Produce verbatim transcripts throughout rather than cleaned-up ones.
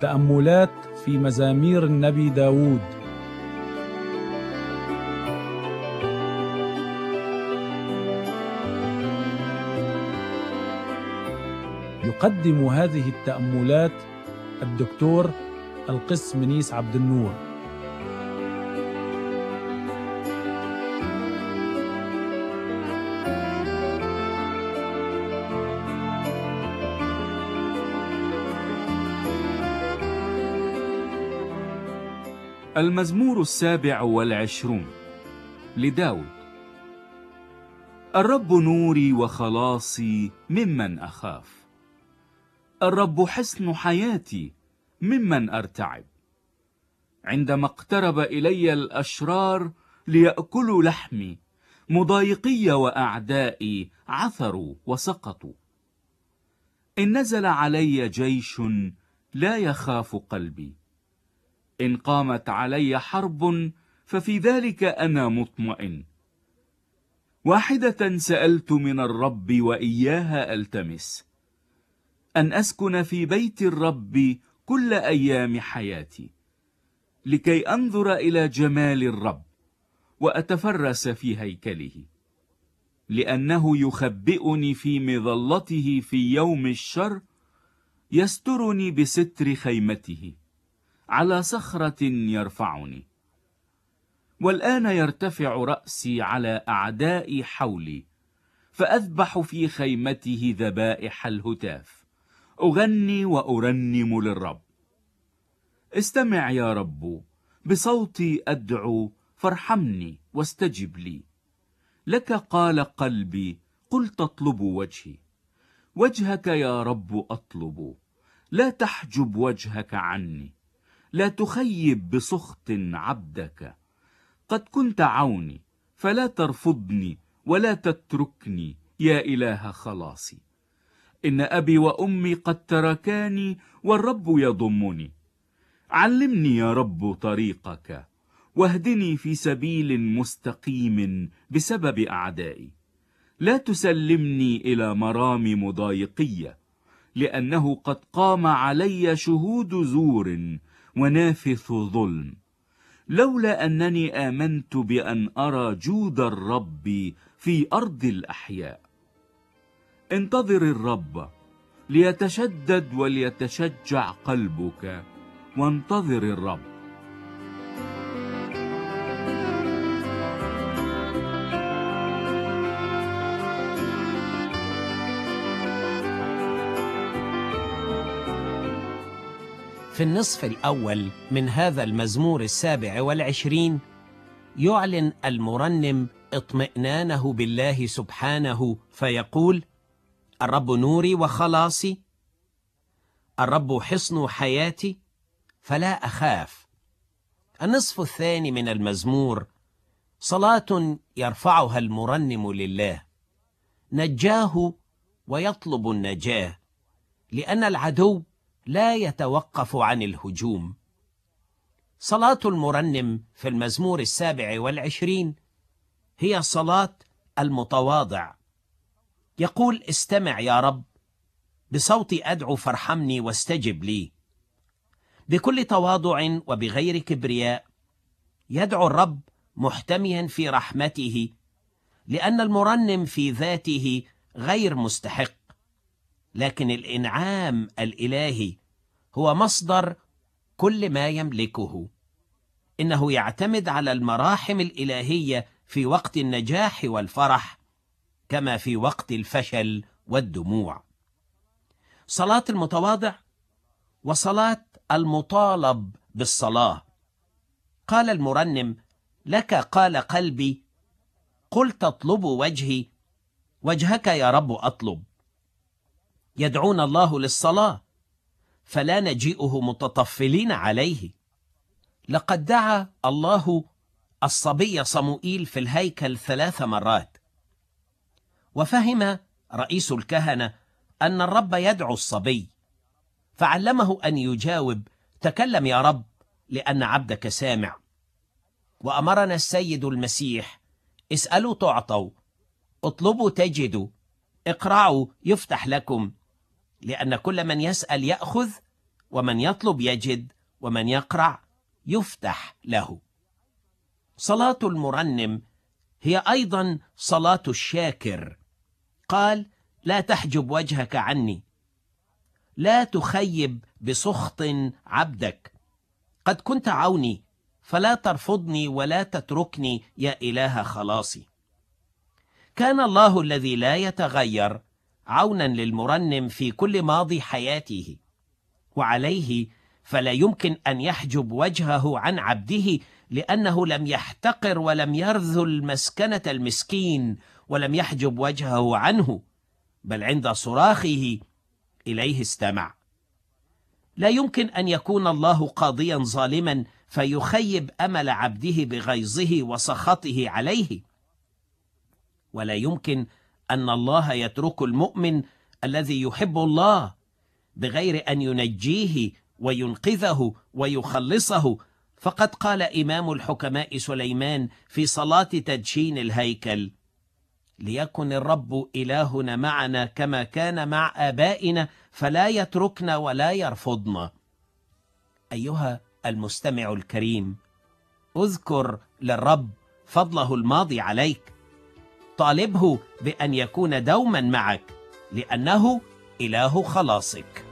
تأملات في مزامير النبي داود. يقدم هذه التأملات الدكتور القس منيس عبد النور. المزمور السابع والعشرون لداود. الرب نوري وخلاصي ممن أخاف، الرب حصن حياتي ممن أرتعب. عندما اقترب إلي الأشرار ليأكلوا لحمي، مضايقي وأعدائي عثروا وسقطوا. إن نزل علي جيش لا يخاف قلبي، إن قامت علي حرب ففي ذلك أنا مطمئن. واحدة سألت من الرب وإياها ألتمس، أن أسكن في بيت الرب كل أيام حياتي، لكي أنظر إلى جمال الرب وأتفرس في هيكله. لأنه يخبئني في مظلته في يوم الشر، يسترني بستر خيمته، على صخرة يرفعني. والآن يرتفع رأسي على أعدائي حولي، فأذبح في خيمته ذبائح الهتاف، أغني وأرنم للرب. استمع يا رب، بصوتي أدعو، فارحمني واستجب لي. لك قال قلبي، قلت اطلب وجهي. وجهك يا رب أطلب، لا تحجب وجهك عني. لا تخيب بسخط عبدك، قد كنت عوني، فلا ترفضني ولا تتركني يا إله خلاصي. إن أبي وأمي قد تركاني، والرب يضمني. علمني يا رب طريقك، واهدني في سبيل مستقيم بسبب أعدائي. لا تسلمني إلى مرام مضايقية، لأنه قد قام علي شهود زور ونافث ظلم. لولا أنني آمنت بأن أرى جود الرب في أرض الأحياء. انتظر الرب، ليتشدد وليتشجع قلبك، وانتظر الرب. في النصف الأول من هذا المزمور السابع والعشرين يعلن المرنم اطمئنانه بالله سبحانه، فيقول: الرب نوري وخلاصي، الرب حصن حياتي، فلا أخاف. النصف الثاني من المزمور صلاة يرفعها المرنم لله، نجاه ويطلب النجاة، لأن العدو لا يتوقف عن الهجوم. صلاة المرنم في المزمور السابع والعشرين هي صلاة المتواضع. يقول: استمع يا رب، بصوتي أدعو، فارحمني واستجب لي. بكل تواضع وبغير كبرياء يدعو الرب محتميا في رحمته، لأن المرنم في ذاته غير مستحق، لكن الإنعام الإلهي هو مصدر كل ما يملكه. إنه يعتمد على المراحم الإلهية في وقت النجاح والفرح، كما في وقت الفشل والدموع. صلاة المتواضع وصلاة المطالب بالصلاة. قال المرنم: لك قال قلبي، قلت اطلب وجهي. وجهك يا رب أطلب. يدعون الله للصلاة، فلا نجيئه متطفلين عليه. لقد دعا الله الصبي صموئيل في الهيكل ثلاث مرات، وفهم رئيس الكهنة أن الرب يدعو الصبي، فعلمه أن يجاوب: تكلم يا رب، لأن عبدك سامع. وأمرنا السيد المسيح: اسألوا تعطوا، اطلبوا تجدوا، اقرعوا يفتح لكم، لأن كل من يسأل يأخذ، ومن يطلب يجد، ومن يقرع يفتح له. صلاة المرنم هي أيضا صلاة الشاكر. قال: لا تحجب وجهك عني، لا تخيب بسخط عبدك، قد كنت عوني فلا ترفضني ولا تتركني يا إله خلاصي. كان الله الذي لا يتغير عونا للمرنم في كل ماضي حياته، وعليه فلا يمكن أن يحجب وجهه عن عبده، لأنه لم يحتقر ولم يرذل مسكنة المسكين، ولم يحجب وجهه عنه، بل عند صراخه إليه استمع. لا يمكن أن يكون الله قاضيا ظالما فيخيب أمل عبده بغيظه وسخطه عليه، ولا يمكن أن الله يترك المؤمن الذي يحب الله بغير أن ينجيه وينقذه ويخلصه. فقد قال إمام الحكماء سليمان في صلاة تدشين الهيكل: ليكن الرب إلهنا معنا كما كان مع آبائنا، فلا يتركنا ولا يرفضنا. أيها المستمع الكريم، اذكر للرب فضله الماضي عليك، طالبه بأن يكون دوما معك، لأنه إله خلاصك.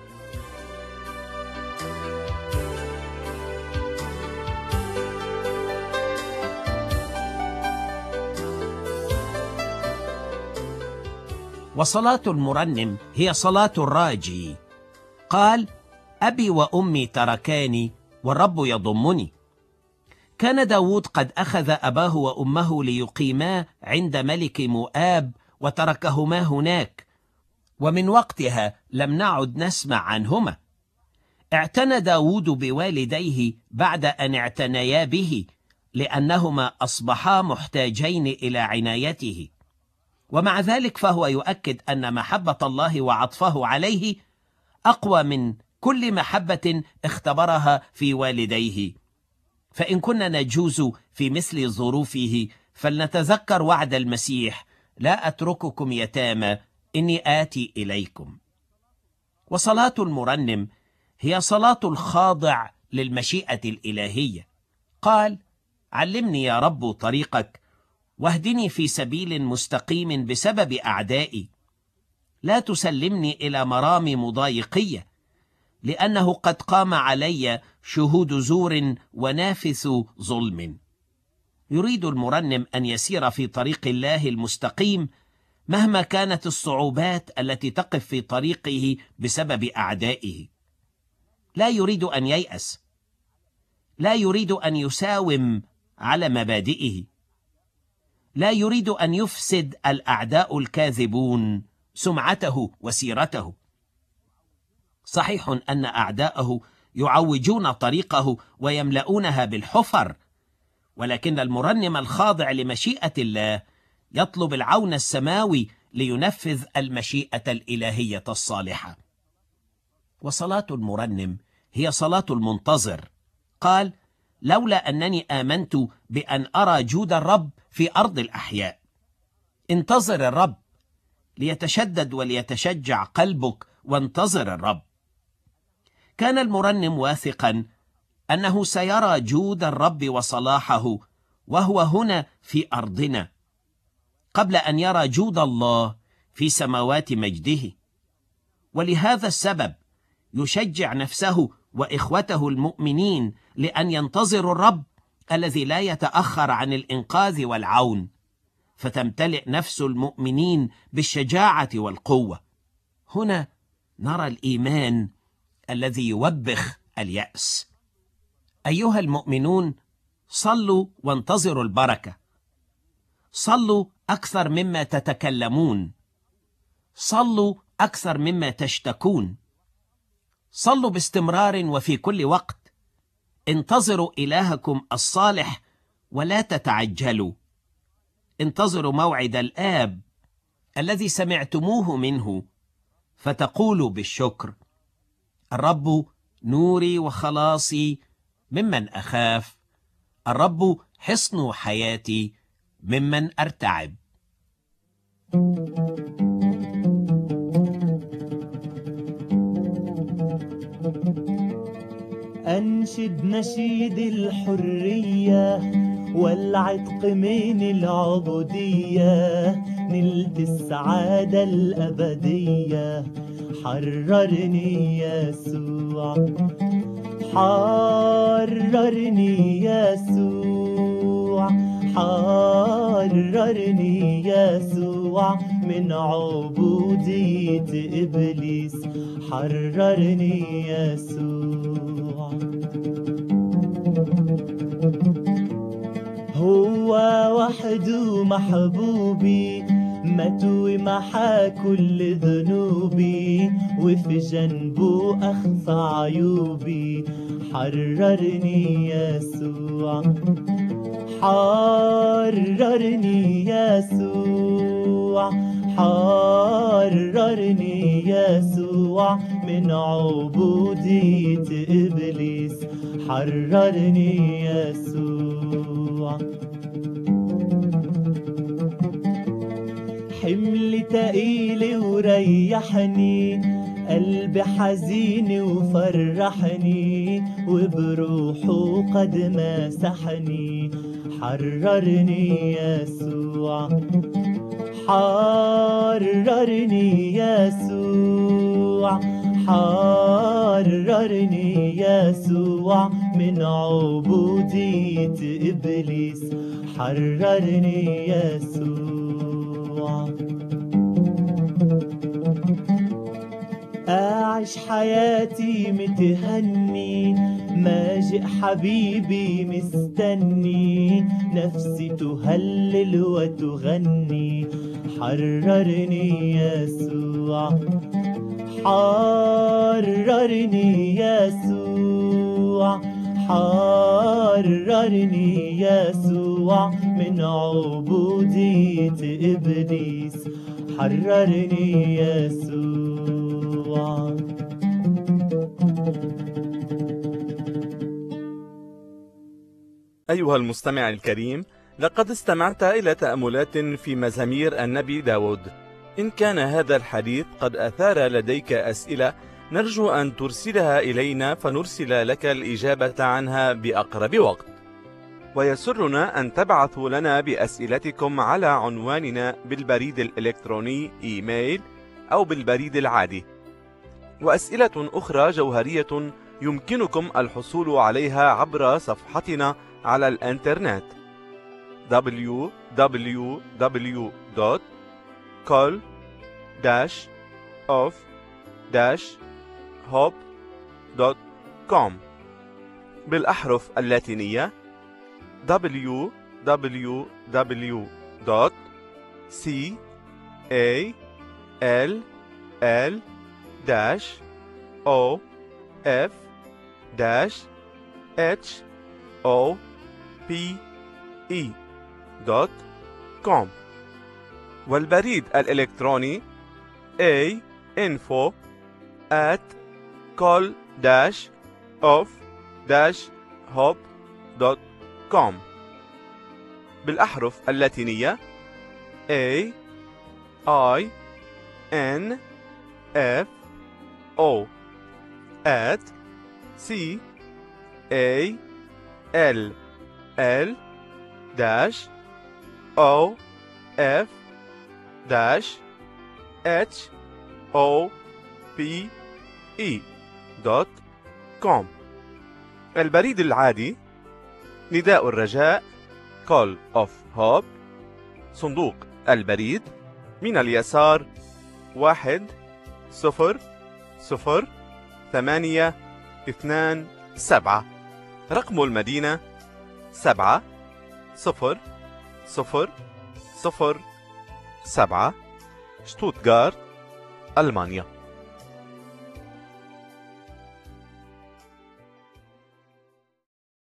وصلاة المرنم هي صلاة الراجي. قال: أبي وأمي تركاني والرب يضمني. كان داود قد أخذ أباه وأمه ليقيما عند ملك مؤاب وتركهما هناك، ومن وقتها لم نعد نسمع عنهما. اعتنى داود بوالديه بعد أن اعتنيا به، لأنهما أصبحا محتاجين إلى عنايته، ومع ذلك فهو يؤكد أن محبة الله وعطفه عليه أقوى من كل محبة اختبرها في والديه. فإن كنا نجوز في مثل ظروفه فلنتذكر وعد المسيح: لا أترككم يتامى، إني آتي إليكم. وصلاة المرنم هي صلاة الخاضع للمشيئة الإلهية. قال: علمني يا رب طريقك، واهدني في سبيل مستقيم بسبب أعدائي. لا تسلمني إلى مرام مضايقية، لأنه قد قام علي شهود زور ونافث ظلم. يريد المرنم أن يسير في طريق الله المستقيم مهما كانت الصعوبات التي تقف في طريقه بسبب أعدائه. لا يريد أن ييأس، لا يريد أن يساوم على مبادئه، لا يريد أن يفسد الأعداء الكاذبون سمعته وسيرته. صحيح أن أعداءه يعوجون طريقه ويملؤونها بالحفر، ولكن المرنم الخاضع لمشيئة الله يطلب العون السماوي لينفذ المشيئة الإلهية الصالحة. وصلاة المرنم هي صلاة المنتظر. قال: لولا أنني آمنت بأن أرى جود الرب في أرض الأحياء. انتظر الرب ليتشدد وليتشجع قلبك، وانتظر الرب. كان المرنم واثقا أنه سيرى جود الرب وصلاحه وهو هنا في أرضنا، قبل أن يرى جود الله في سماوات مجده. ولهذا السبب يشجع نفسه وإخوته المؤمنين لأن ينتظروا الرب الذي لا يتأخر عن الإنقاذ والعون، فتمتلئ نفس المؤمنين بالشجاعة والقوة. هنا نرى الإيمان الذي يوبخ اليأس. أيها المؤمنون، صلوا وانتظروا البركة. صلوا أكثر مما تتكلمون، صلوا أكثر مما تشتكون. صلوا باستمرار وفي كل وقت. انتظروا إلهكم الصالح ولا تتعجلوا. انتظروا موعد الآب الذي سمعتموه منه، فتقولوا بالشكر: الرب نوري وخلاصي ممن أخاف، الرب حصن حياتي ممن أرتعب. أنشد نشيد الحرية والعتق من العبودية، نلت السعادة الأبدية. حررني يسوع، حررني يسوع، حررني يسوع من عبودية إبليس. حررني يسوع. هو وحده محبوبي، مات ومحى كل ذنوبي، وفي جنبه أخفى عيوبي. حررني يسوع، حررني يسوع، حررني يسوع من عبودية إبليس. حررني يسوع. حمل تقيل وريحني، قلبي حزين وفرحني، وبروحه قد مسحني. حررني يسوع، حررني يسوع، حررني يسوع من عبودية إبليس. حررني يسوع. أعيش حياتي متهني، ماجئ حبيبي مستني، نفسي تهلل وتغني. حررني يسوع، حررني يسوع، حررني يسوع من عبودية إبليس. حررني يسوع. أيها المستمع الكريم، لقد استمعت إلى تأملات في مزامير النبي داود. إن كان هذا الحديث قد أثار لديك أسئلة، نرجو أن ترسلها إلينا فنرسل لك الإجابة عنها بأقرب وقت. ويسرنا أن تبعثوا لنا بأسئلتكم على عنواننا بالبريد الإلكتروني إيميل أو بالبريد العادي. وأسئلة أخرى جوهرية يمكنكم الحصول عليها عبر صفحتنا على الإنترنت دبليو دبليو دبليو دوت كول داش أوف داش هوب دوت كوم بالأحرف اللاتينية دبليو دبليو دبليو دوت سي إيه إل إل داش أو إف داش إتش أو بي إي دوت كوم. والبريد الإلكتروني A info at call dash of dash hop دوت كوم بالأحرف اللاتينية A I N F O at C A L L dash O F dash H O P E دوت كوم. البريد العادي نداء الرجاء Call of Hope، صندوق البريد من اليسار واحد صفر صفر ثمانية اثنان سبعة. رقم المدينة سبعة صفر صفر صفر سبعة، شتوتغارت، ألمانيا.